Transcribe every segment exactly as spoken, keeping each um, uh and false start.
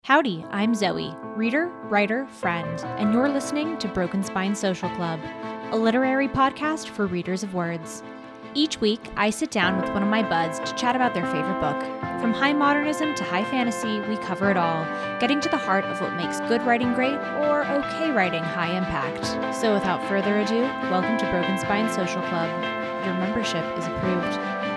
Howdy, I'm Zoe, reader, writer, friend, and you're listening to Broken Spine Social Club, a literary podcast for readers of words. Each week, I sit down with one of my buds to chat about their favorite book. From high modernism to high fantasy, we cover it all, getting to the heart of what makes good writing great or okay writing high impact. So without further ado, welcome to Broken Spine Social Club. Your membership is approved.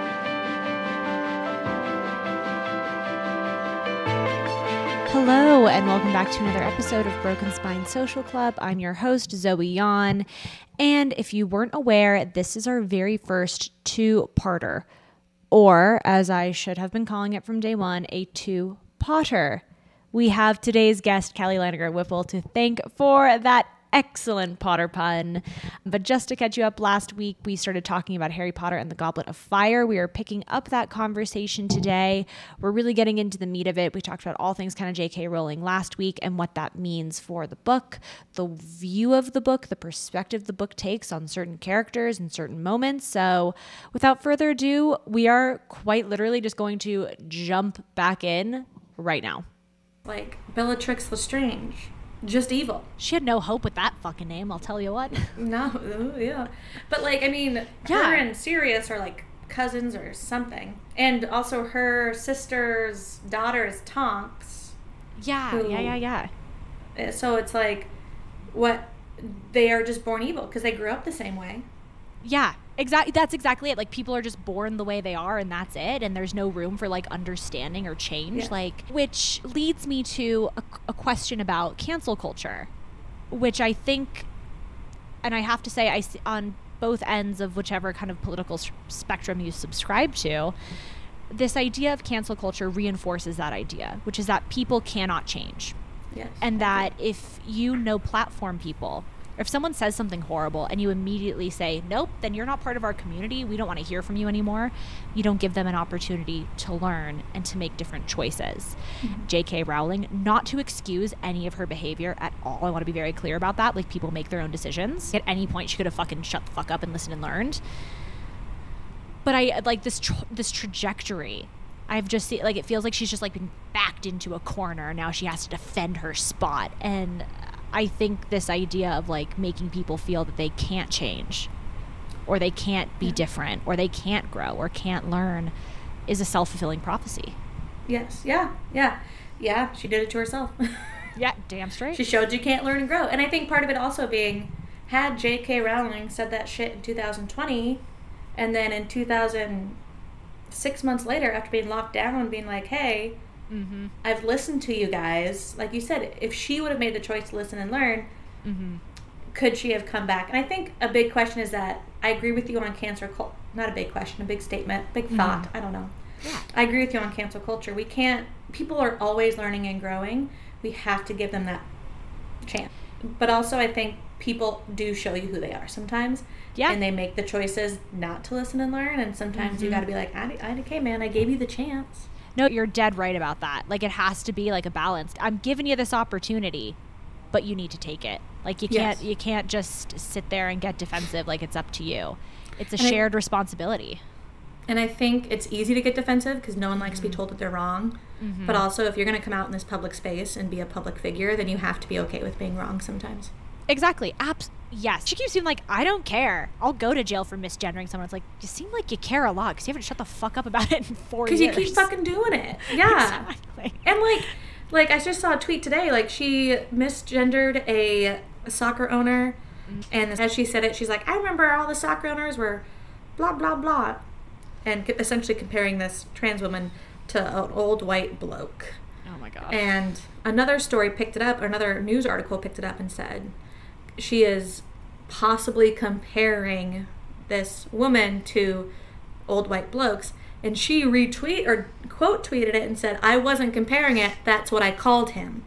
Hello, and welcome back to another episode of Broken Spine Social Club. I'm your host, Zoe Yon, and if you weren't aware, this is our very first two-parter, or as I should have been calling it from day one, a two-potter. We have today's guest, Kelly Laniger-Whipple, to thank for that excellent Potter pun. But just to catch you up, last week we started talking about Harry Potter and the Goblet of Fire. We are picking up that conversation today. We're really getting into the meat of it. We talked about all things kind of J K Rowling last week and what that means for the book, the view of the book, the perspective the book takes on certain characters and certain moments. So without further ado, we are quite literally just going to jump back in right now. Like Bellatrix Lestrange. Just evil. She had no hope with that fucking name, I'll tell you what. No, yeah. But, like, I mean, yeah. Her and Sirius are, like, cousins or something. And also her sister's daughter is Tonks. Yeah, who, yeah, yeah, yeah. So it's, like, what, they are just born evil because they grew up the same way. Yeah, exactly. That's exactly it. Like, people are just born the way they are, and that's it. And there's no room for, like, understanding or change. Yeah. Like, which leads me to a, a question about cancel culture, which I think, and I have to say, I see on both ends of whichever kind of political s- spectrum you subscribe to, this idea of cancel culture reinforces that idea, which is that people cannot change. Yes. And that if you no platform people, if someone says something horrible and you immediately say, nope, then you're not part of our community, we don't want to hear from you anymore, you don't give them an opportunity to learn and to make different choices. Mm-hmm. J K Rowling, not to excuse any of her behavior at all, I want to be very clear about that, like people make their own decisions. At any point she could have fucking shut the fuck up and listened and learned. But I, like this tra- this trajectory, I've just seen, like, it feels like she's just like been backed into a corner and now she has to defend her spot. And I think this idea of, like, making people feel that they can't change or they can't be yeah. different or they can't grow or can't learn is a self-fulfilling prophecy. Yes. Yeah. Yeah. Yeah. She did it to herself. Yeah. Damn straight. She showed you can't learn and grow. And I think part of it also being, had J K Rowling said that shit in two thousand twenty and then in two thousand, six months later after being locked down being like, hey, mm-hmm. I've listened to you guys. Like you said, if she would have made the choice to listen and learn, mm-hmm. could she have come back? And I think a big question is that I agree with you on cancel culture. Not a big question, a big statement, big mm-hmm. thought. I don't know. Yeah. I agree with you on cancel culture. We can't, people are always learning and growing. We have to give them that chance. But also I think people do show you who they are sometimes. Yeah. And they make the choices not to listen and learn. And sometimes mm-hmm. you got to be like, I, I, okay, man, I gave you the chance. No, you're dead right about that. Like, it has to be like a balance. I'm giving you this opportunity, but you need to take it. Like, you can't yes. you can't just sit there and get defensive. Like, it's up to you. It's a and shared I, responsibility. And I think it's easy to get defensive because no one likes mm-hmm. to be told that they're wrong. Mm-hmm. But also, if you're going to come out in this public space and be a public figure, then you have to be okay with being wrong sometimes. Exactly. Abs- yes. She keeps being like, I don't care. I'll go to jail for misgendering someone. It's like, you seem like you care a lot because you haven't shut the fuck up about it in four years. Because you keep fucking doing it. Yeah. Exactly. And like, like I just saw a tweet today. Like, she misgendered a, a soccer owner. Mm-hmm. And as she said it, she's like, I remember all the soccer owners were blah, blah, blah. And essentially comparing this trans woman to an old white bloke. Oh my God. And another story picked it up, or another news article picked it up and said, she is possibly comparing this woman to old white blokes. And she retweet or quote tweeted it and said, I wasn't comparing it. That's what I called him.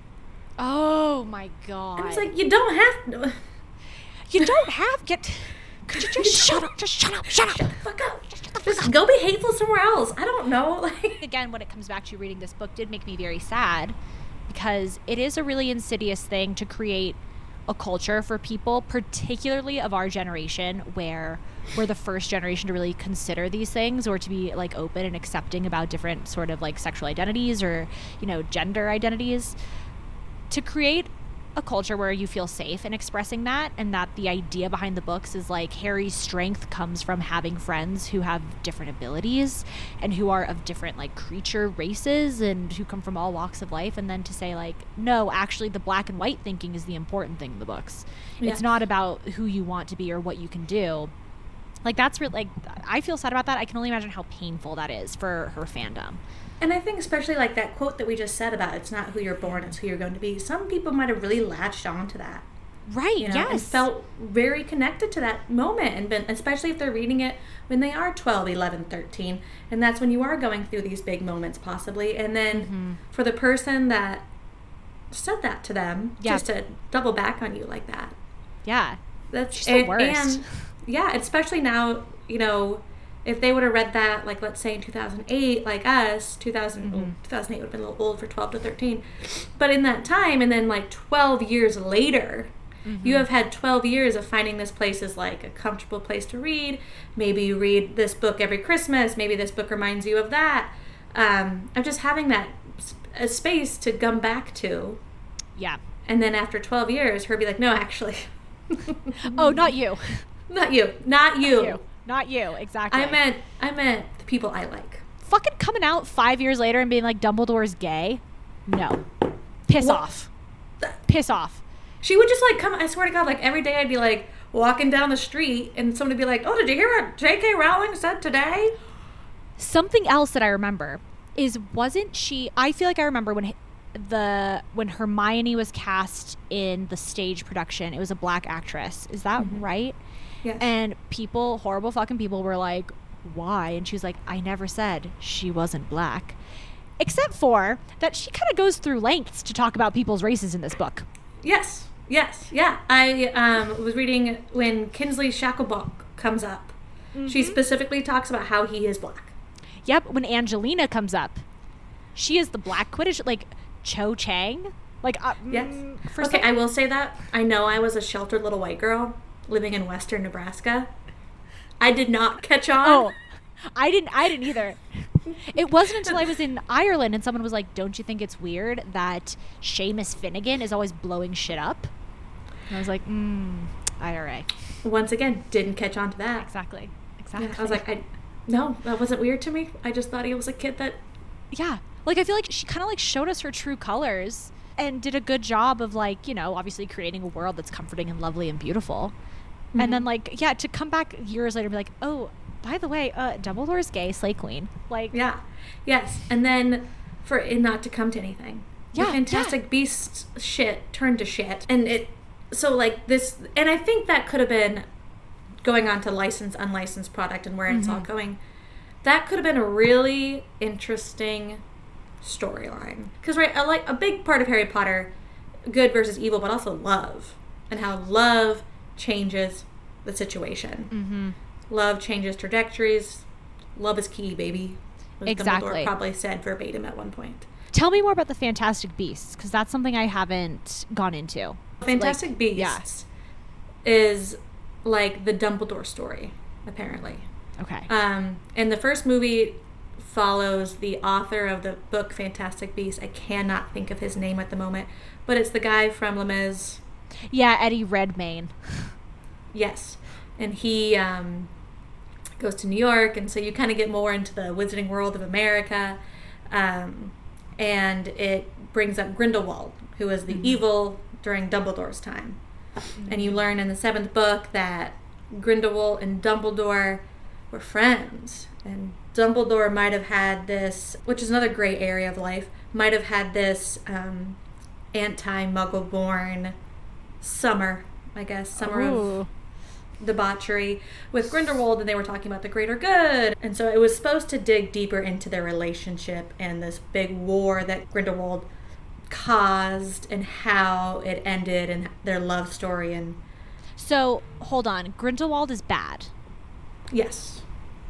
Oh my God. And it's like, you don't have to. You don't have get. Could you just shut up? Just shut up. Shut up. Shut the fuck up. Just go be hateful somewhere else. I don't know. Like, again, when it comes back to reading this book, did make me very sad because it is a really insidious thing to create a culture for people, particularly of our generation, where we're the first generation to really consider these things or to be like open and accepting about different sort of like sexual identities or, you know, gender identities, to create a culture where you feel safe in expressing that, and that the idea behind the books is like Harry's strength comes from having friends who have different abilities and who are of different like creature races and who come from all walks of life, and then to say like, no, actually the black and white thinking is the important thing in the books. Yeah. It's not about who you want to be or what you can do. Like that's really, like, I feel sad about that. I can only imagine how painful that is for her fandom. And I think especially like that quote that we just said about it's not who you're born, it's who you're going to be. Some people might have really latched on to that. Right, you know, yes. And felt very connected to that moment. And been, especially if they're reading it when they are twelve, eleven, thirteen. And that's when you are going through these big moments possibly. And then mm-hmm. for the person that said that to them, yeah. just to double back on you like that. Yeah. That's She's the and, worst. And yeah, especially now, you know, if they would have read that, like, let's say in two thousand eight, like us, two thousand, mm-hmm. well, two thousand eight would have been a little old for twelve to thirteen. But in that time, and then, like, twelve years later, mm-hmm. you have had twelve years of finding this place as, like, a comfortable place to read. Maybe you read this book every Christmas. Maybe this book reminds you of that. Um, of just having that a space to come back to. Yeah. And then after twelve years, her be like, no, actually. Oh, not you. Not you. Not you. Not you. Not you, exactly. I meant, I meant the people I like. Fucking coming out five years later and being like, Dumbledore's gay? No. Piss what? off. Piss off. She would just like come, I swear to God, like every day I'd be like walking down the street and somebody would be like, oh, did you hear what J K Rowling said today? Something else that I remember is, wasn't she, I feel like I remember when the, when Hermione was cast in the stage production, it was a black actress. Is that mm-hmm. right? Yes. And people, horrible fucking people, were like, why? And she was like, I never said she wasn't black. Except for that she kind of goes through lengths to talk about people's races in this book. Yes. Yes. Yeah. I um, was reading when Kingsley Shacklebolt comes up. Mm-hmm. She specifically talks about how he is black. Yep. When Angelina comes up, she is the black Quidditch, like Cho Chang. Like, uh, yes. For okay, some- I will say that. I know I was a sheltered little white girl living in western Nebraska. I did not catch on. Oh, I didn't I didn't either. It wasn't until I was in Ireland and someone was like, don't you think it's weird that Seamus Finnegan is always blowing shit up? And I was like, mm, I R A. Once again, didn't catch on to that. Exactly. Exactly. Yeah, I was like, I, no, that wasn't weird to me. I just thought he was a kid that... Yeah. Like, I feel like she kind of like showed us her true colors and did a good job of like, you know, obviously creating a world that's comforting and lovely and beautiful. Mm-hmm. And then, like, yeah, to come back years later and be like, oh, by the way, uh, Dumbledore's gay, Slay Queen. Like, yeah, yes. And then for it not to come to anything. Yeah, the Fantastic yeah. Beasts shit turned to shit. And it, so, like, this, and I think that could have been going on to licensed, unlicensed product and where mm-hmm. it's all going. That could have been a really interesting storyline. Because, right, a, like, a big part of Harry Potter, good versus evil, but also love. And how love changes the situation. Mm-hmm. Love changes trajectories. Love is key, baby. As exactly. Dumbledore probably said verbatim at one point. Tell me more about the Fantastic Beasts, because that's something I haven't gone into. Fantastic like, Beasts yeah. is like the Dumbledore story, apparently. Okay. Um, and the first movie follows the author of the book Fantastic Beasts. I cannot think of his name at the moment, but it's the guy from Les Mis. Yeah, Eddie Redmayne. Yes. And he um, goes to New York, and so you kind of get more into the Wizarding World of America. Um, and it brings up Grindelwald, who was the mm-hmm. evil during Dumbledore's time. Mm-hmm. And you learn in the seventh book that Grindelwald and Dumbledore were friends. And Dumbledore might have had this, which is another gray area of life, might have had this um, anti-Muggle-born summer, I guess, summer Ooh. of debauchery with Grindelwald, and they were talking about the greater good. And so it was supposed to dig deeper into their relationship and this big war that Grindelwald caused and how it ended and their love story. And so, hold on. Grindelwald is bad. Yes.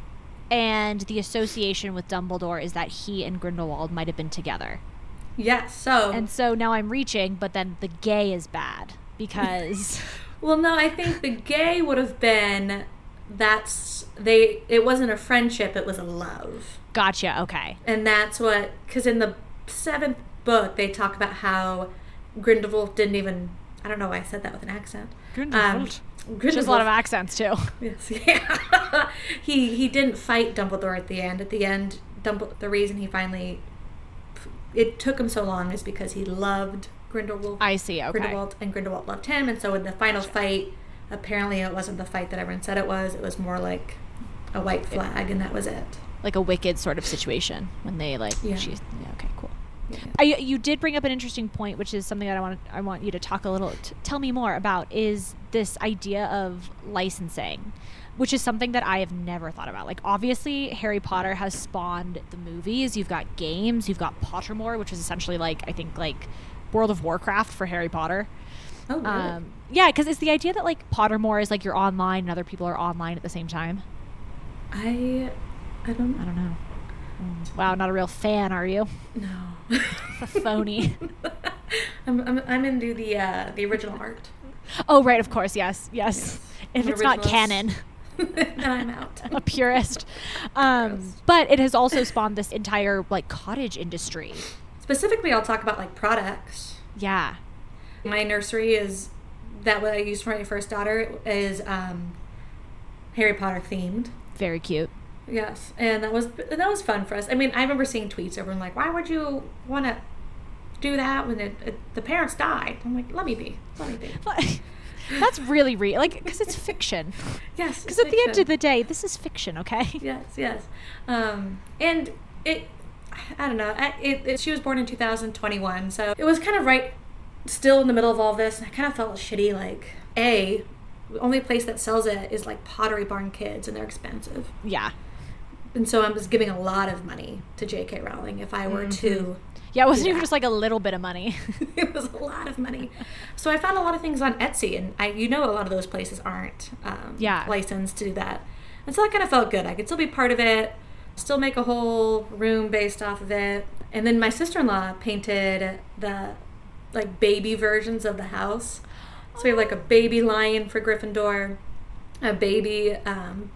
And the association with Dumbledore is that he and Grindelwald might have been together. Yes, so... And so now I'm reaching, but then the gay is bad. because well, no, I think the gay would have been that's they it wasn't a friendship, it was a love. Gotcha. Okay. And that's what, because in the seventh book they talk about how Grindelwald didn't even, I don't know why I said that with an accent. Grindelwald. Um, There's a lot of accents too. Yes, yeah. he he didn't fight Dumbledore at the end. At the end, Dumbledore, the reason he finally, it took him so long is because he loved Grindelwald. I see. Okay. Grindelwald and Grindelwald loved him, and so in the final gotcha. fight, apparently it wasn't the fight that everyone said it was. It was more like a white flag, and that was it. Like a Wicked sort of situation when they like. Yeah. She's, yeah. Okay. Cool. Yeah. I, you did bring up an interesting point, which is something that I want I want you to talk a little, t- tell me more about, is this idea of licensing, which is something that I have never thought about. Like, obviously, Harry Potter has spawned the movies. You've got games. You've got Pottermore, which is essentially like, I think, like World of Warcraft for Harry Potter. Oh, really? Um, yeah, because it's the idea that, like, Pottermore is like you're online and other people are online at the same time. I, I don't I don't know. Mm. Wow, not a real fan, are you? No. A phony. I'm, I'm I'm into the uh, the original art. Oh, right, of course, yes, yes. yes. If I'm it's not canon, then I'm out. A purist. Um, but it has also spawned this entire like cottage industry. Specifically, I'll talk about like products. Yeah. My nursery is that what I used for my first daughter is um, Harry Potter themed. Very cute. Yes, and that was that was fun for us. I mean, I remember seeing tweets everyone like, "Why would you want to do that when it, it, the parents died?" I'm like, "Let me be, let me be." That's really real, like, because it's fiction. Yes, because at the end of the day, this is fiction, okay? Yes, yes, um, and it, I don't know. I, it, it, she was born in two thousand twenty-one, so it was kind of right, still in the middle of all this, and I kind of felt shitty. Like, a, the only place that sells it is like Pottery Barn Kids, and they're expensive. Yeah. And so I was giving a lot of money to J K Rowling if I were mm-hmm. to. Yeah, it wasn't even just like a little bit of money. It was a lot of money. So I found a lot of things on Etsy, and I, you know, a lot of those places aren't um, yeah. licensed to do that. And so that kind of felt good. I could still be part of it, still make a whole room based off of it. And then my sister-in-law painted the like baby versions of the house. So we have like a baby lion for Gryffindor, a baby um,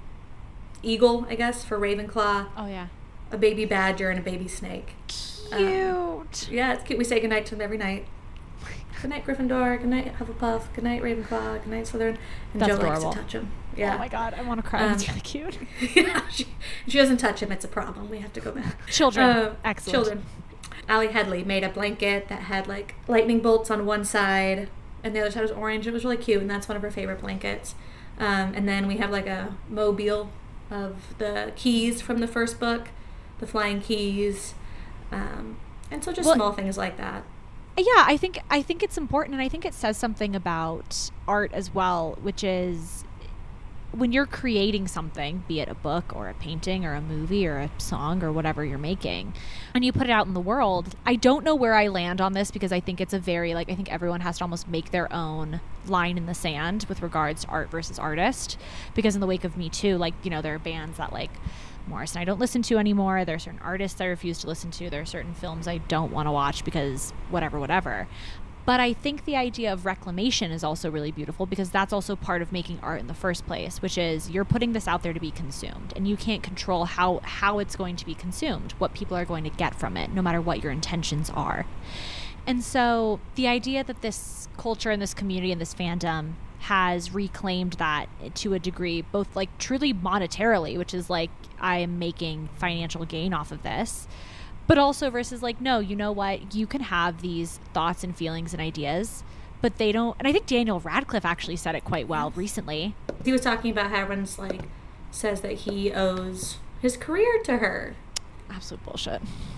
eagle, I guess, for Ravenclaw. Oh, yeah. A baby badger and a baby snake. Cute. Um, yeah, it's cute. We say goodnight to them every night. Good night, Gryffindor. Good night, Hufflepuff. Good night, Ravenclaw. Good night, Slytherin. And That's Joe adorable. likes to touch him. Yeah. Oh, my God. I want to cry. Um, That's really cute. Yeah. She, she doesn't touch him. It's a problem. We have to go back. Children. Uh, Excellent. Children. Allie Headley made a blanket that had, like, lightning bolts on one side, and the other side was orange. It was really cute, and that's one of her favorite blankets. Um, and then we have, like, a mobile of the keys from the first book, the flying keys, um, and so just well, small things like that. Yeah, I think I think it's important, and I think it says something about art as well, which is when you're creating something, be it a book or a painting or a movie or a song or whatever you're making, and you put it out in the world. I don't know where I land on this because I think it's a very, like, I think everyone has to almost make their own line in the sand with regards to art versus artist, because in the wake of Me Too, like, you know, there are bands that, like, Morris and I don't listen to anymore. There are certain artists I refuse to listen to. There are certain films I don't want to watch because whatever, whatever. But I think the idea of reclamation is also really beautiful, because that's also part of making art in the first place, which is you're putting this out there to be consumed, and you can't control how, how it's going to be consumed, what people are going to get from it, no matter what your intentions are. And so the idea that this culture and this community and this fandom has reclaimed that to a degree, both like truly monetarily, which is like I am making financial gain off of this, but also versus like, no, you know what, you can have these thoughts and feelings and ideas, but they don't. And I think Daniel Radcliffe actually said it quite well recently. He was talking about how everyone's like says that he owes his career to her. Absolute bullshit.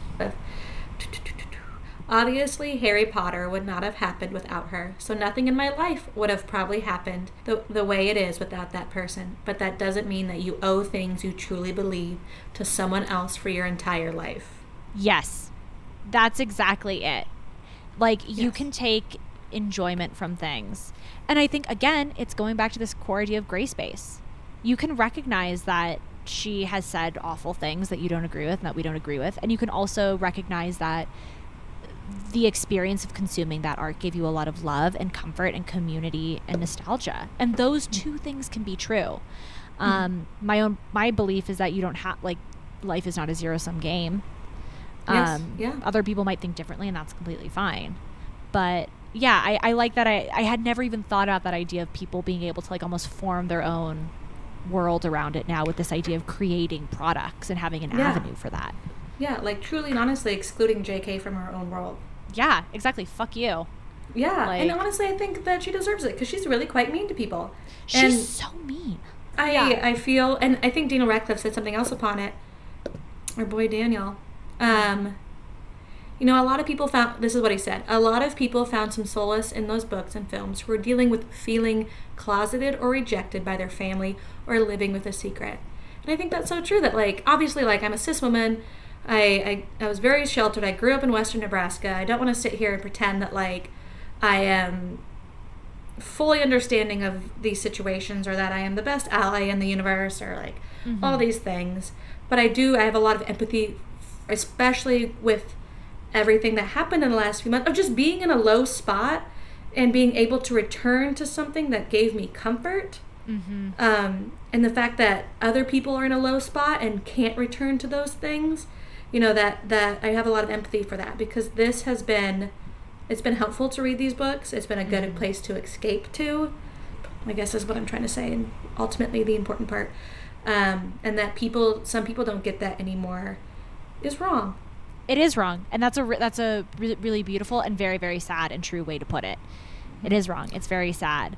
Obviously, Harry Potter would not have happened without her, so nothing in my life would have probably happened the, the way it is without that person. But that doesn't mean that you owe things you truly believe to someone else for your entire life. Yes, that's exactly it. Like, yes. You can take enjoyment from things. And I think, again, it's going back to this core idea of gray space. You can recognize that she has said awful things that you don't agree with and that we don't agree with. And you can also recognize that the experience of consuming that art gave you a lot of love and comfort and community and nostalgia. And those two things can be true. Um, mm-hmm. My own, my belief is that you don't have, like, life is not a zero sum game. Yes. Um, yeah. Other people might think differently, and that's completely fine. But yeah, I, I like that. I, I had never even thought about that idea of people being able to, like, almost form their own world around it now with this idea of creating products and having an yeah. avenue for that. Yeah, like truly and honestly excluding J K from her own world. Yeah, exactly. Fuck you. Yeah, like, and honestly, I think that she deserves it because she's really quite mean to people. She's and so mean. I yeah. I feel, and I think Daniel Radcliffe said something else upon it. Our boy Daniel. Um, you know, a lot of people found, this is what he said, a lot of people found some solace in those books and films who were dealing with feeling closeted or rejected by their family or living with a secret. And I think that's so true that, like, obviously, like, I'm a cis woman. I, I, I was very sheltered. I grew up in western Nebraska. I don't want to sit here and pretend that, like, I am fully understanding of these situations or that I am the best ally in the universe or, like, mm-hmm. all these things. But I do, I have a lot of empathy, especially with everything that happened in the last few months, of just being in a low spot and being able to return to something that gave me comfort. Mm-hmm. Um, and the fact that other people are in a low spot and can't return to those things, you know, that, that I have a lot of empathy for that because this has been, it's been helpful to read these books. It's been a good mm-hmm. place to escape to, I guess is what I'm trying to say, and ultimately the important part. Um, and that people, some people don't get that anymore is wrong. It is wrong. And that's a, re- that's a re- really beautiful and very, very sad and true way to put it. It is wrong. It's very sad.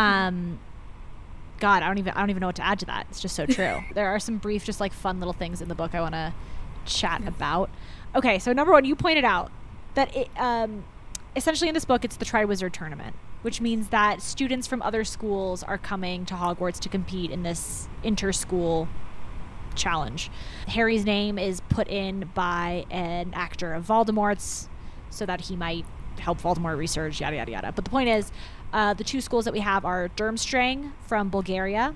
Um, God, I don't even, I don't even know what to add to that. It's just so true. There are some brief, just like fun little things in the book I want to chat yeah. about. Okay. So number one, you pointed out that it, um, essentially in this book, it's the Triwizard Tournament, which means that students from other schools are coming to Hogwarts to compete in this inter-school challenge. Harry's name is put in by an actor of Voldemort's so that he might help Voldemort research, yada, yada, yada. But the point is, uh, the two schools that we have are Durmstrang from Bulgaria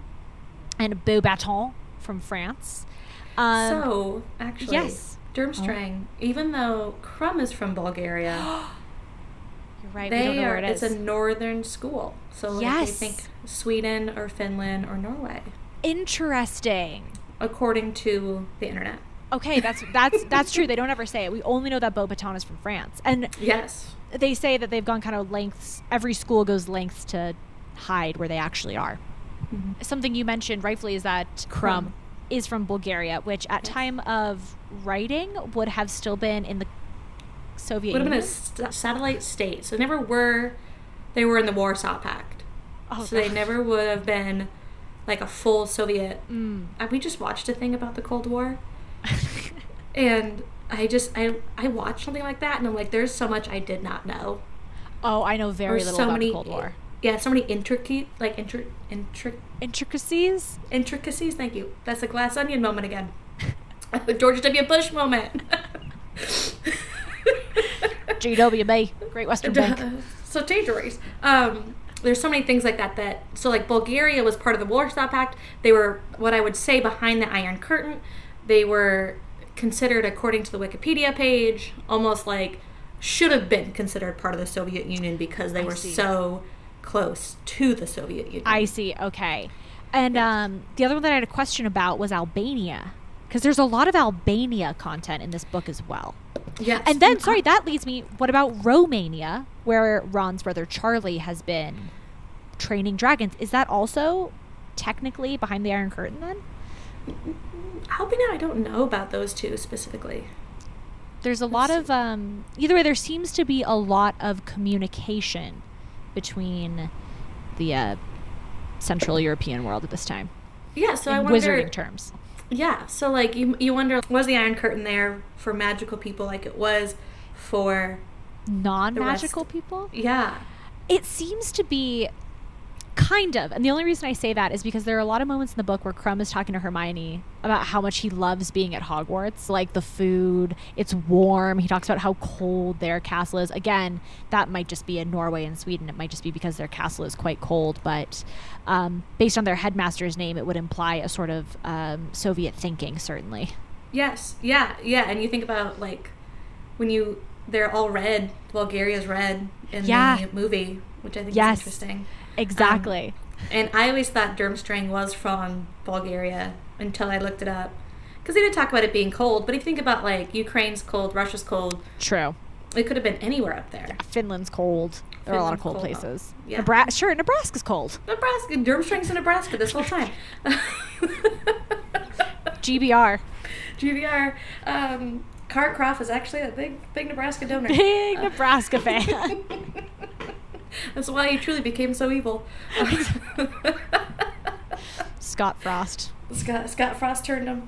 and Beauxbatons from France. Um, so, actually, yes. Durmstrang, oh. even though Krum is from Bulgaria... Right, they we don't know are, where it is. It's a northern school. So yes. like, they think Sweden or Finland or Norway. Interesting. According to the internet. Okay, that's that's that's true. They don't ever say it. We only know that Beauxbatons is from France. And yes. They say that they've gone kind of lengths, every school goes lengths to hide where they actually are. Mm-hmm. Something you mentioned rightfully is that Krum Krum is from Bulgaria, which at yes. time of writing would have still been in the Soviet Union. Would have Union? been a st- satellite state. So they never were, they were in the Warsaw Pact. Oh, so gosh. They never would have been like a full Soviet. Mm. Uh, we just watched a thing about the Cold War. And I just, I, I watched something like that and I'm like, there's so much I did not know. Oh, I know very There's little so about many, the Cold War. Yeah, so many intricate, like, intri- intri- intricacies? Intricacies, thank you. That's a Glass Onion moment again. George W. Bush moment. G W B, Great Western Bank. So change your race. Um, there's so many things like that that, so like Bulgaria was part of the Warsaw Pact. They were what I would say behind the Iron Curtain. They were considered, according to the Wikipedia page, almost like should have been considered part of the Soviet Union because they I were see. so close to the Soviet Union. I see. Okay. And um, the other one that I had a question about was Albania, because there's a lot of Albania content in this book as well. Yes. And then, sorry, that leads me, what about Romania, where Ron's brother Charlie has been training dragons? Is that also technically behind the Iron Curtain then? Albania, I don't know about those two specifically. There's a lot of, um, either way, there seems to be a lot of communication between the uh, Central European world at this time. Yeah, so in I wonder... wizarding terms. Yeah, so like you you wonder, was the Iron Curtain there for magical people like it was for non-magical people? Yeah. It seems to be kind of, and the only reason I say that is because there are a lot of moments in the book where Krum is talking to Hermione about how much he loves being at Hogwarts, like the food, it's warm. He talks about how cold their castle is. Again, that might just be in Norway and Sweden. It might just be because their castle is quite cold, but um, based on their headmaster's name, it would imply a sort of um, Soviet thinking, certainly. Yes, yeah, yeah, and you think about, like, when you they're all red. Bulgaria's red in yeah. the movie, which I think yes. is interesting. Exactly. Um, and I always thought Durmstrang was from Bulgaria until I looked it up. Because they did talk about it being cold, but if you think about, like, Ukraine's cold, Russia's cold. True. It could have been anywhere up there. Yeah, Finland's cold. There Finland's are a lot of cold, cold places. Yeah. Nebra- sure, Nebraska's cold. Nebraska. Durmstrang's in Nebraska this whole time. G B R. G B R. Um, Cart Croft is actually a big, big Nebraska donor. Big uh, Nebraska fan. That's why he truly became so evil. Scott Frost. Scott, Scott Frost turned him.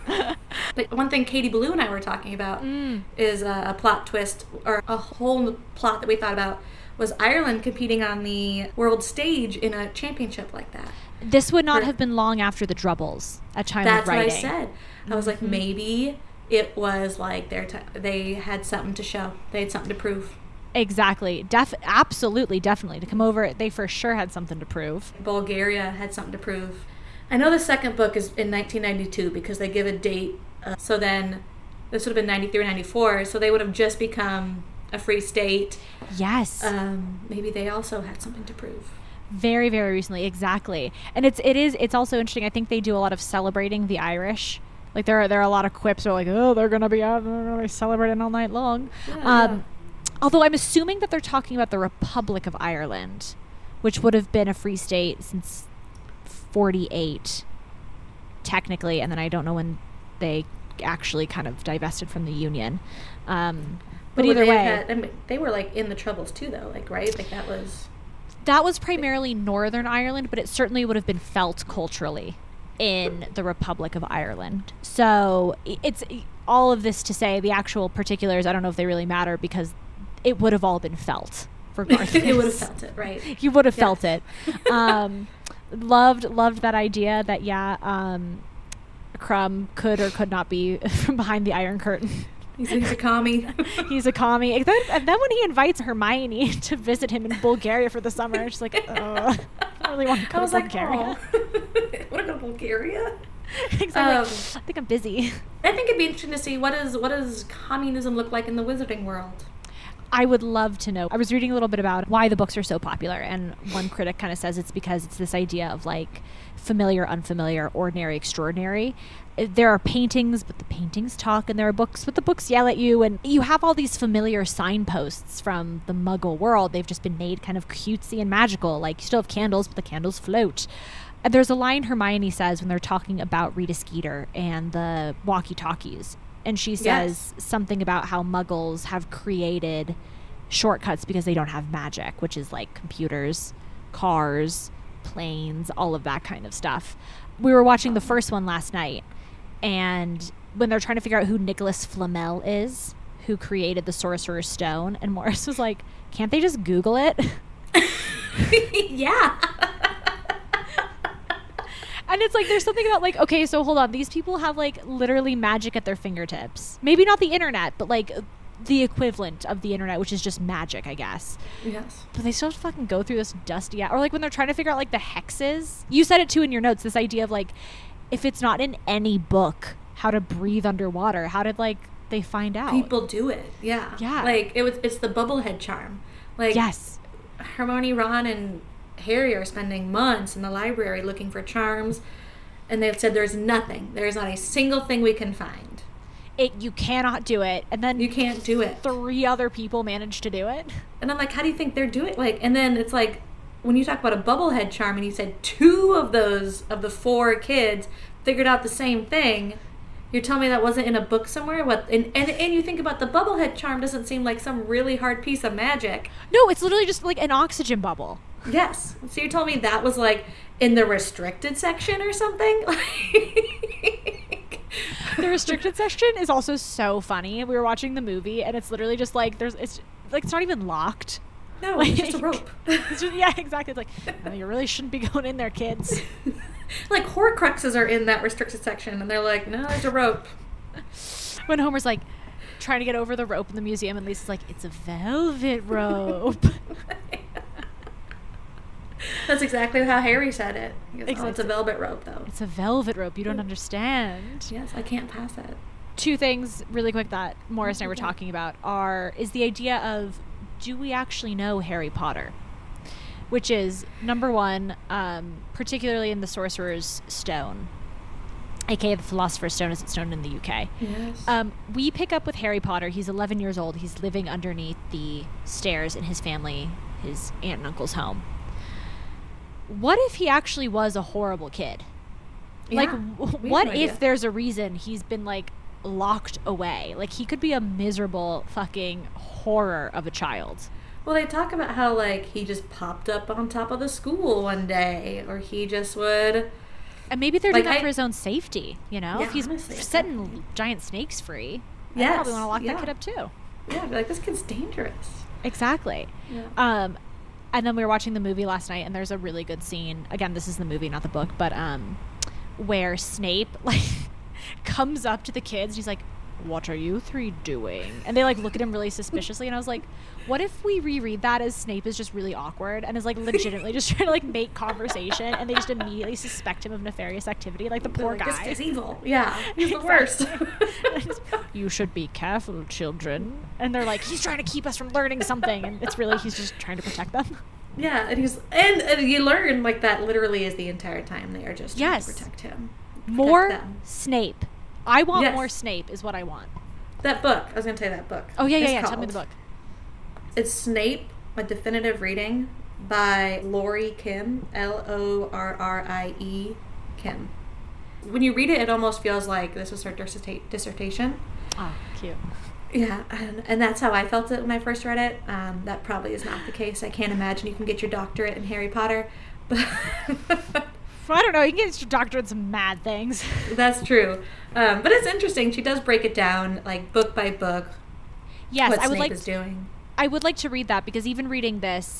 But one thing Katie Ballou and I were talking about mm. is a, a plot twist, or a whole plot that we thought about, was Ireland competing on the world stage in a championship like that. This would not For, have been long after the Troubles at time of writing. That's what I said. I was like, mm-hmm. maybe it was like their t- they had something to show. They had something to prove. Exactly. Def- absolutely, definitely. To come over, they for sure had something to prove. Bulgaria had something to prove. I know the second book is in nineteen ninety-two because they give a date. Uh, so then this would have been ninety-three or ninety-four. So they would have just become a free state. Yes. Um, maybe they also had something to prove. Very, very recently. Exactly. And it's it is it's also interesting. I think they do a lot of celebrating the Irish. Like there are there are a lot of quips that are like, oh, they're gonna be out, they're gonna be celebrating all night long. Yeah, um, yeah. Although I'm assuming that they're talking about the Republic of Ireland, which would have been a free state since forty-eight, technically, and then I don't know when they actually kind of divested from the Union. Um, but, but either way, had, I mean, they were like in the Troubles too, though. Like, right? Like that was that was primarily Northern Ireland, but it certainly would have been felt culturally in the Republic of Ireland. So it's all of this to say the actual particulars. I don't know if they really matter because it would have all been felt regardless. It would have felt it, right? You would have yes. felt it. Um, loved loved that idea that yeah, um, Crumb could or could not be from behind the Iron Curtain. He's, he's a commie. He's a commie. And then, and then when he invites Hermione to visit him in Bulgaria for the summer, she's like, uh, I really want to go I was to like, Bulgaria. want to go to Bulgaria? Exactly. Um, I think I'm busy. I think it'd be interesting to see what is what does communism look like in the wizarding world. I would love to know. I was reading a little bit about why the books are so popular, and one critic kind of says it's because it's this idea of like familiar, unfamiliar, ordinary, extraordinary. There are paintings, but the paintings talk, and there are books, but the books yell at you, and you have all these familiar signposts from the Muggle world. They've just been made kind of cutesy and magical. Like, you still have candles, but the candles float. And there's a line Hermione says when they're talking about Rita Skeeter and the walkie-talkies. And she says yes. something about how Muggles have created shortcuts because they don't have magic, which is like computers, cars, planes, all of that kind of stuff. We were watching the first one last night, and when they're trying to figure out who Nicholas Flamel is, who created the Sorcerer's Stone, and Morris was like, can't they just Google it? Yeah. And it's like, there's something about like, okay, so hold on. These people have like literally magic at their fingertips. Maybe not the internet, but like the equivalent of the internet, which is just magic, I guess. Yes. But they still have to fucking go through this dusty, or like when they're trying to figure out like the hexes. You said it too in your notes, this idea of like, if it's not in any book, how to breathe underwater, how did like they find out? People do it. Yeah. Yeah. Like it was, it's the bubblehead charm. Like yes. Hermione, Ron, and Harry are spending months in the library looking for charms, and they've said there's nothing. There's not a single thing we can find. It you cannot do it, and then you can't do it. Three other people managed to do it, and I'm like, how do you think they're doing? Like, and then it's like when you talk about a bubblehead charm, and you said two of those of the four kids figured out the same thing. You're telling me that wasn't in a book somewhere? What? And, and and you think about the bubblehead charm doesn't seem like some really hard piece of magic. No, it's literally just like an oxygen bubble. Yes. So you're telling me that was like in the restricted section or something? The restricted section is also so funny. We were watching the movie, and it's literally just like there's it's like it's not even locked. No, like, it's just a rope. It's just, yeah, exactly. It's like, no, you really shouldn't be going in there, kids. Like Horcruxes are in that restricted section, and they're like, no, there's a rope. When Homer's like trying to get over the rope in the museum, and Lisa's like, it's a velvet rope. That's exactly how Harry said it. He goes, exactly. Oh, it's a velvet rope, though. It's a velvet rope. You don't understand. Yes, I can't pass it. two things really quick that Morris and I were talking about are is the idea of, do we actually know Harry Potter? Which is, number one, um, particularly in the Sorcerer's Stone, aka the Philosopher's Stone as it's known in the U K. Yes. Um, we pick up with Harry Potter. He's eleven years old. He's living underneath the stairs in his family, his aunt and uncle's home. What if he actually was a horrible kid? Yeah, Like, w- what no if idea. there's a reason he's been, like, locked away? Like, he could be a miserable fucking horror of a child. Well, they talk about how, like, he just popped up on top of the school one day, or he just would... And maybe they're Like, doing that I- for his own safety, you know? Yeah, if he's honestly, setting exactly. giant snakes free, I Yes, probably want to lock yeah. that kid up, too. Yeah, be like, this kid's dangerous. Exactly. Yeah. Um, and then we were watching the movie last night, and there's a really good scene. Again, this is the movie, not the book, but um, where Snape like comes up to the kids. And he's like, "What are you three doing?" And they like look at him really suspiciously. And I was like, "What if we reread that as Snape is just really awkward and is like legitimately just trying to like make conversation, and they just immediately suspect him of nefarious activity? Like the They're poor like, guy. This kid's evil. Yeah, he's the worst. You should be careful, children. And they're like, he's trying to keep us from learning something, and it's really he's just trying to protect them. Yeah, and he's and, and you learn like that literally is the entire time they are just trying Yes. to protect him. Protect More them. Snape. I want Yes. more Snape is what I want. That book. I was gonna say that book. Oh yeah, yeah, It's yeah. Tell me called- the book. It's Snape, a definitive reading by Lori Kim, L O R R I E Kim. When you read it, it almost feels like this was her disserta- dissertation. Oh, cute. Yeah, and, and that's how I felt it when I first read it. Um, that probably is not the case. I can't imagine you can get your doctorate in Harry Potter, but I don't know. You can get your doctorate in some mad things. that's true. Um, but it's interesting. She does break it down, like book by book, Yes, what I would Snape like. is doing. I would like to read that because even reading this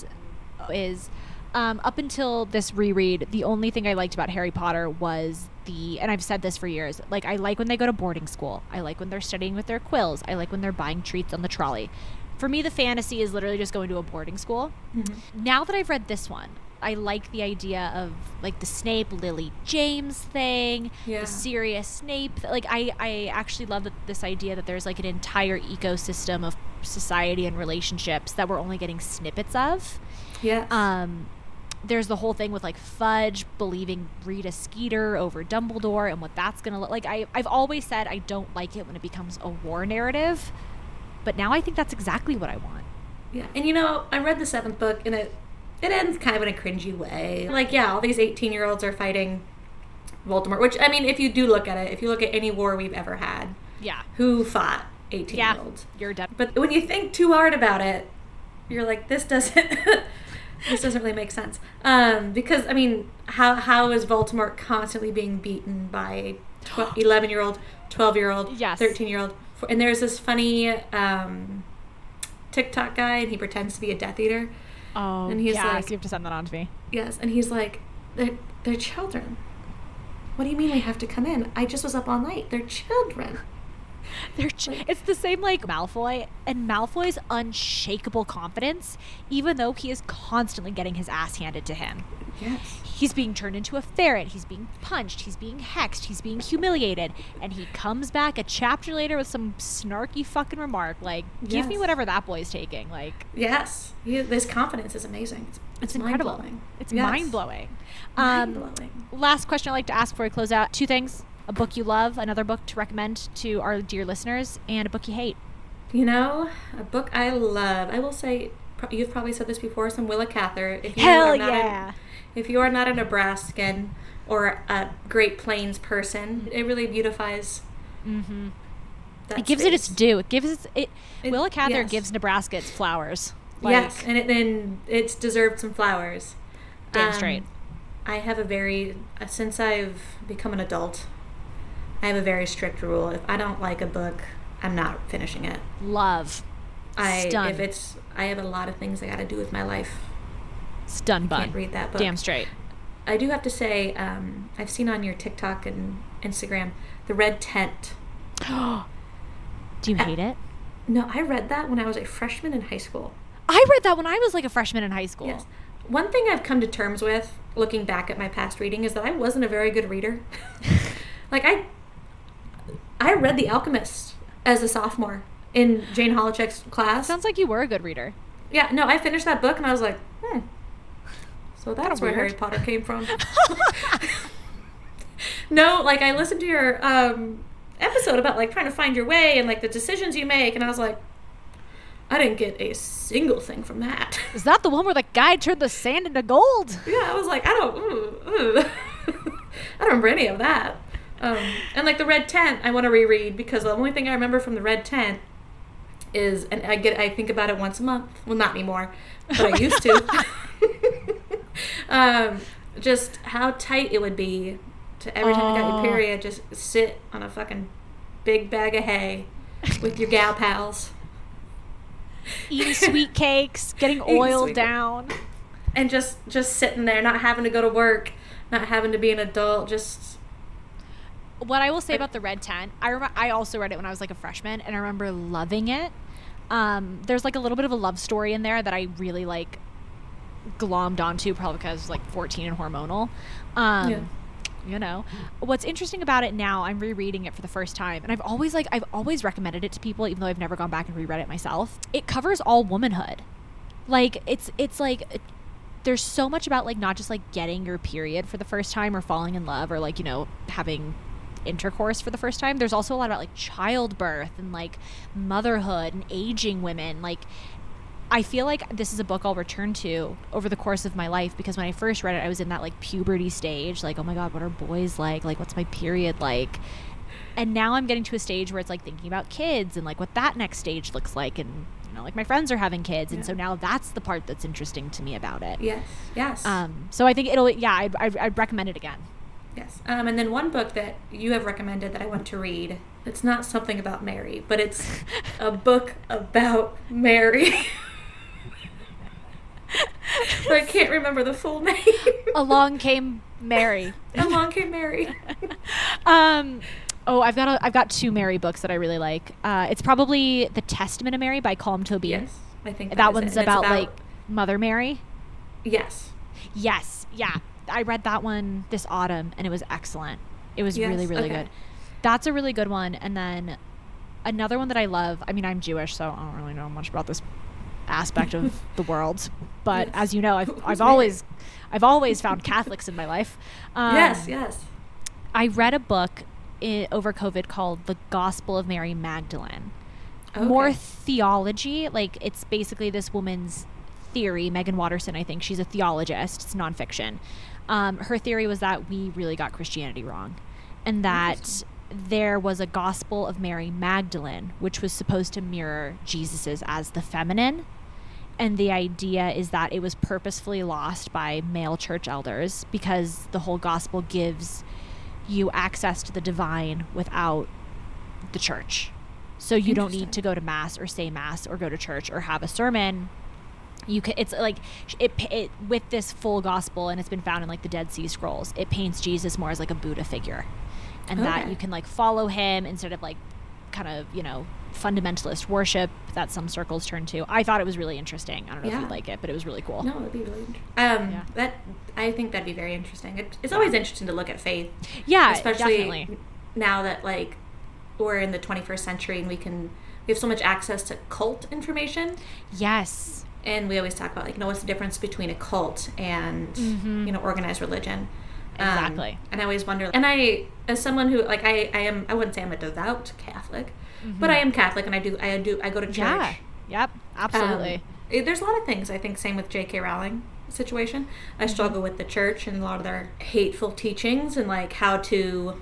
is um, up until this reread, the only thing I liked about Harry Potter was the, and I've said this for years, like I like when they go to boarding school. I like when they're studying with their quills. I like when they're buying treats on the trolley. For me, the fantasy is literally just going to a boarding school. Mm-hmm. Now that I've read this one, I like the idea of like the Snape Lily James thing, Yeah. the serious Snape. Like I, I actually love that, this idea that there's like an entire ecosystem of society and relationships that we're only getting snippets of. Yes. Um, there's the whole thing with like Fudge believing Rita Skeeter over Dumbledore and what that's gonna look like. I, I've always said I don't like it when it becomes a war narrative, but now I think that's exactly what I want. Yeah, and you know, I read the seventh book, and it it ends kind of in a cringy way. Like, yeah, all these eighteen-year-olds are fighting Voldemort, which, I mean, if you do look at it, if you look at any war we've ever had, Yeah. who fought Yeah. eighteen-year-olds? You're dead. But when you think too hard about it, you're like, this doesn't... this doesn't really make sense. Um, because, I mean, how how is Voldemort constantly being beaten by a eleven-year-old, twelve-year-old, Yes. thirteen-year-old? And there's this funny um, TikTok guy, and he pretends to be a Death Eater. Oh, And he's yes, like- you have to send that on to me. Yes, and he's like, they're, they're children. What do you mean we have to come in? I just was up all night. They're children. They're ch- it's the same like Malfoy and Malfoy's unshakable confidence, even though he is constantly getting his ass handed to him. Yes. He's being turned into a ferret. He's being punched. He's being hexed. He's being humiliated. And he comes back a chapter later with some snarky fucking remark like, give me Yes. whatever that boy's taking. Like, Yes. He, this confidence is amazing. It's, it's incredible. mind-blowing. It's Yes. mind-blowing. Um, Mind-blowing. last question I'd like to ask before we close out. Two things. A book you love, another book to recommend to our dear listeners, and a book you hate. You know, a book I love. I will say, pro- you've probably said this before, some Willa Cather. If you Hell are not yeah. A, if you are not a Nebraskan or a Great Plains person, it really beautifies Mm-hmm. that It gives it its space. due. It gives it. it It- Willa Cather yes. gives Nebraska its flowers. Like, Yes, and it, then it's deserved some flowers. Damn Um, straight. I have a very, uh, since I've become an adult, I have a very strict rule. If I don't like a book, I'm not finishing it. Love. I Stun. if it's I have a lot of things I got to do with my life. Stun bun. Can't read that book. Damn straight. I do have to say, um, I've seen on your TikTok and Instagram the Red Tent. Do you hate it? No, I read that when I was a freshman in high school. I read that when I was like a freshman in high school. Yes. One thing I've come to terms with, looking back at my past reading, is that I wasn't a very good reader. Like I, I read The Alchemist as a sophomore in Jane Holochek's class. Sounds like you were a good reader. Yeah, no, I finished that book and I was like, hmm. So that's Kinda where weird. Harry Potter came from. No, like I listened to your um, episode about like trying to find your way and like the decisions you make, and I was like, I didn't get a single thing from that. Is that the one where the guy turned the sand into gold? Yeah, I was like, I don't, ooh, ooh. I don't remember any of that. Um, and like the Red Tent, I want to reread because the only thing I remember from the Red Tent is, and I get, I think about it once a month. Well, not anymore, but I used to. um, just how tight it would be to every time you got your Oh. period, just sit on a fucking big bag of hay with your gal pals. Eating sweet cakes, getting Eating oiled sweet- down. And just, just sitting there, not having to go to work, not having to be an adult, just... What I will say about the Red Tent, I remember I also read it when I was like a freshman, and I remember loving it. Um, there's like a little bit of a love story in there that I really like glommed onto, probably because I was like fourteen and hormonal. Um, Yeah. You know, what's interesting about it now, I'm rereading it for the first time, and I've always like I've always recommended it to people, even though I've never gone back and reread it myself. It covers all womanhood. Like it's it's like there's so much about like not just like getting your period for the first time or falling in love or like, you know, having intercourse for the first time. There's also a lot about like childbirth and like motherhood and aging women. Like I feel like this is a book I'll return to over the course of my life, because when I first read it, I was in that like puberty stage, like, oh my God, what are boys like? Like, what's my period like? And now I'm getting to a stage where it's like thinking about kids and like what that next stage looks like. And, you know, like my friends are having kids. And Yeah. so now that's the part that's interesting to me about it. Yes, yes. Um, so I think it'll, yeah, I'd, I'd, I'd recommend it again. Yes. Um, and then one book that you have recommended that I want to read, it's not something about Mary, but it's a book about Mary. But I can't remember the full name. Along Came Mary. Along Came Mary. um, oh, I've got a, I've got two Mary books that I really like. Uh, it's probably The Testament of Mary by Colm Tobin. Yes, I think That is one's it. And it's about, like Mother Mary. Yes. Yes, yeah. I read that one this autumn, and it was excellent. It was Yes, really, really okay. good. That's a really good one. And then another one that I love, I mean, I'm Jewish, so I don't really know much about this aspect of the world. But Yes. as you know, I've, Who's I've Mary? always I've always found Catholics in my life. Um, yes, yes. I read a book I over COVID called The Gospel of Mary Magdalene. Okay. More theology, like it's basically this woman's theory. Megan Watterson, I think she's a theologist. It's nonfiction. Um, her theory was that we really got Christianity wrong, and that Interesting. there was a Gospel of Mary Magdalene, which was supposed to mirror Jesus's as the feminine. And the idea is that it was purposefully lost by male church elders because the whole gospel gives you access to the divine without the church. So you don't need Interesting. to go to mass or say mass or go to church or have a sermon. You can, it's like it, it with this full gospel, and it's been found in like the Dead Sea Scrolls. It paints Jesus more as like a Buddha figure, and that Okay. you can like follow him instead of like kind of, you know, fundamentalist worship that some circles turn to. I thought it was really interesting. I don't know if Yeah. you'd like it, but it was really cool. No, that'd be really interesting. Um, Yeah. that I think that'd be very interesting. It, it's always interesting to look at faith, Yeah, especially definitely. now that like we're in the twenty-first century and we can we have so much access to cult information. Yes. And we always talk about like, you know, what's the difference between a cult and Mhm. you know organized religion. Um, Exactly. and I always wonder. And I, as someone who like I, I am, I wouldn't say I'm a devout Catholic, but I am Catholic, and I do, I do, I go to church. Yeah. Yep. Absolutely. Um, it- there's a lot of things. I think same with J K. Rowling situation. I struggle with the church and a lot of their hateful teachings and like how to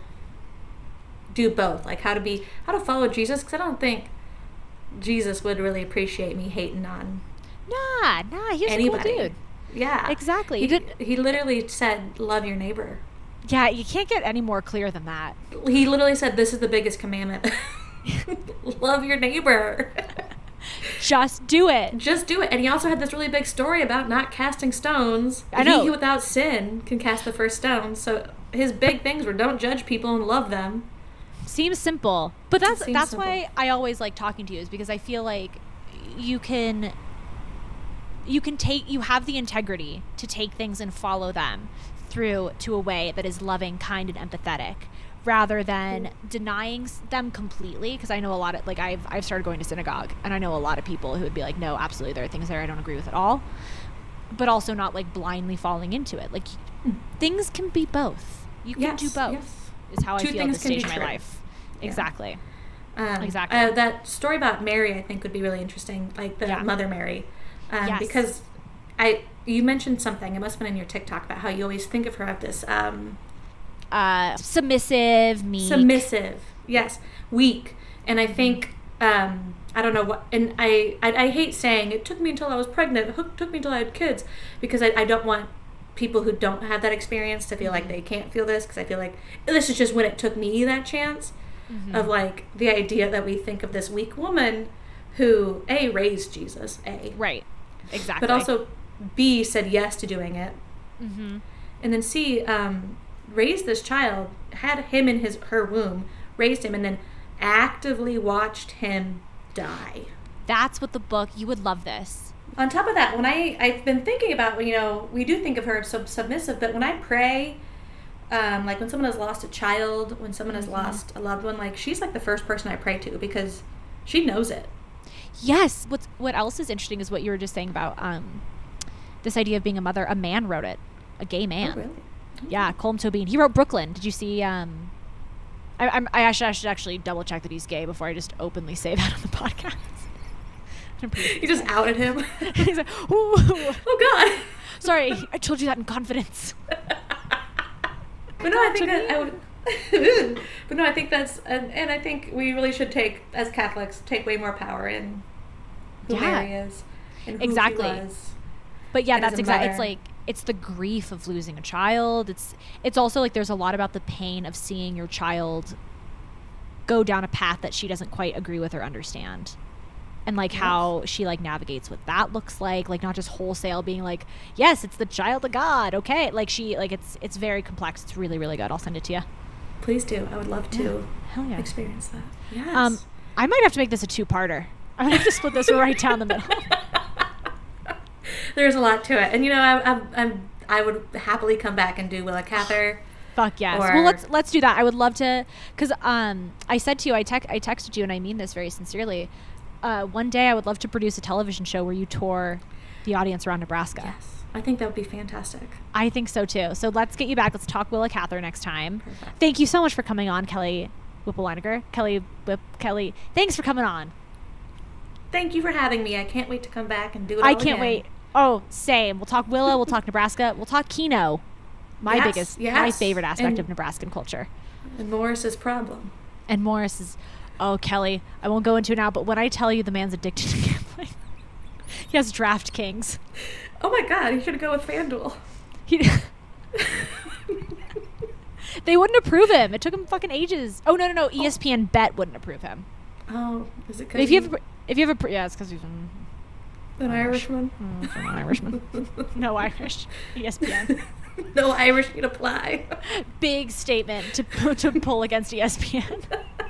do both, like how to be, how to follow Jesus, because I don't think Jesus would really appreciate me hating on Nah, nah. He's anybody. a cool dude. Yeah, Exactly. He You could- he literally said, "Love your neighbor." Yeah, you can't get any more clear than that. He literally said, "This is the biggest commandment." Love your neighbor. Just do it. Just do it. And he also had this really big story about not casting stones. I know. He without sin can cast the first stone. So his big things were don't judge people and love them. Seems simple, but that's Seems that's simple. why I always like talking to you, is because I feel like you can you can take you have the integrity to take things and follow them through to a way that is loving, kind, and empathetic, rather than denying s- them completely. Because I know a lot of, like, I've, I've started going to synagogue, and I know a lot of people who would be like, no, absolutely, there are things there I don't agree with at all. But also not, like, blindly falling into it. Like, mm. things can be both. You can yes, do both, yes. is how Two I feel at this stage of my true. life. Yeah. Exactly. Um, exactly. Uh, that story about Mary, I think, would be really interesting, like the yeah. Mother Mary. Um, yes. Because I, you mentioned something, it must have been in your TikTok, about how you always think of her as this... Um, uh, submissive, meek. Submissive, yes. Weak. And I think... Um, I don't know what, and I, I, I hate saying it took me until I was pregnant, it took me until I had kids, because I, I don't want people who don't have that experience to feel like they can't feel this, because I feel like this is just when it took me that chance mm-hmm. of like the idea that we think of this weak woman who A, raised Jesus, A. Right, exactly. But also B, said yes to doing it. Mm-hmm. And then C, um, raised this child, had him in his her womb, raised him, and then actively watched him die. That's what the book, you would love this. On top of that, when I, I've been thinking about, you know, we do think of her as sub- submissive, but when I pray, um, like when someone has lost a child, when someone has mm-hmm. lost a loved one, like she's like the first person I pray to, because she knows it. Yes. What's, what else is interesting is what you were just saying about um, this idea of being a mother. A man wrote it. A gay man. Oh, really? Okay. Yeah, Colm Tobin. He wrote Brooklyn. Did you see... Um, I, I'm, I, should, I should actually double check that he's gay before I just openly say that on the podcast. You just outed him. He's like, ooh. Oh God. Sorry, I told you that in confidence. But no, I think that I would. But no, I think that's, and, and I think we really should take, as Catholics, take way more power in who yeah. Mary is and who exactly. she was. But yeah, and that's exactly. It's like it's the grief of losing a child. It's it's also like there's a lot about the pain of seeing your child go down a path that she doesn't quite agree with or understand. And like yes. how she like navigates what that looks like, like not just wholesale being like, yes, it's the child of God. Okay. Like she, like it's, it's very complex. It's really, really good. I'll send it to you. Please do. I would love to yeah. Hell yeah. experience that. Yes. Um, I might have to make this a two-parter. I'm going to have to split this right down the middle. There's a lot to it. And you know, I, I, I'm, I would happily come back and do Willa Cather. Fuck yes. Or, well, let's, let's do that. I would love to, cause, um, I said to you, I tec- I texted you, and I mean this very sincerely. Uh, one day I would love to produce a television show where you tour the audience around Nebraska. Yes. I think that would be fantastic. I think so too. So let's get you back. Let's talk Willa Cather next time. Perfect. Thank you so much for coming on, Kelly Whipple-Leininger. Kelly Whip, Kelly, thanks for coming on. Thank you for having me. I can't wait to come back and do it all I can't again. wait. Oh, same. We'll talk Willa. We'll talk Nebraska. We'll talk Keno. My yes, biggest, yes. my favorite aspect and, of Nebraskan culture. And Morris's problem. And Morris is, oh, Kelly, I won't go into it now, but when I tell you the man's addicted to gambling, he has DraftKings. Oh my God, he should go with FanDuel. He, they wouldn't approve him. It took him fucking ages. Oh, no, no, no. E S P N oh. Bet wouldn't approve him. Oh, is it because if you have, a, if you have a, yeah, it's because he's an, an Irish. Irishman. Mm, an Irishman. No Irish. E S P N. No Irish can apply. Big statement to to pull against E S P N.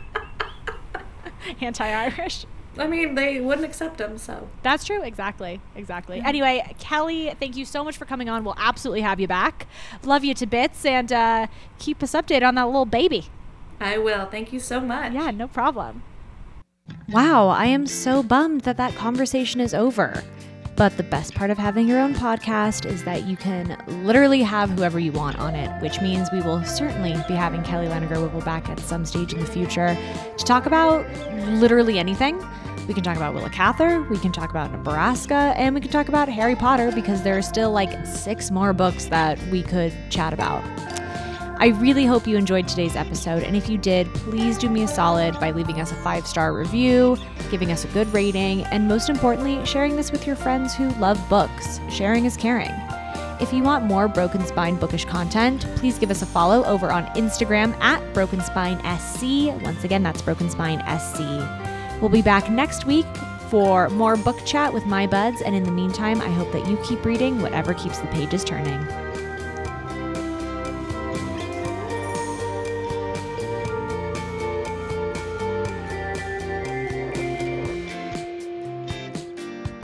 Anti-Irish. I mean, they wouldn't accept him, so. That's true. Exactly. Exactly. Mm-hmm. Anyway, Kelly, thank you so much for coming on. We'll absolutely have you back. Love you to bits, and uh, keep us updated on that little baby. I will. Thank you so much. Yeah, no problem. Wow, I am so bummed that that conversation is over. But the best part of having your own podcast is that you can literally have whoever you want on it, which means we will certainly be having Kelly Leininger Whipple back at some stage in the future to talk about literally anything. We can talk about Willa Cather, we can talk about Nebraska, and we can talk about Harry Potter, because there are still like six more books that we could chat about. I really hope you enjoyed today's episode, and if you did, please do me a solid by leaving us a five-star review, giving us a good rating, and most importantly, sharing this with your friends who love books. Sharing is caring. If you want more Broken Spine bookish content, please give us a follow over on Instagram at Broken Spine S C. Once again, that's Broken Spine S C. We'll be back next week for more book chat with my buds, and in the meantime, I hope that you keep reading whatever keeps the pages turning.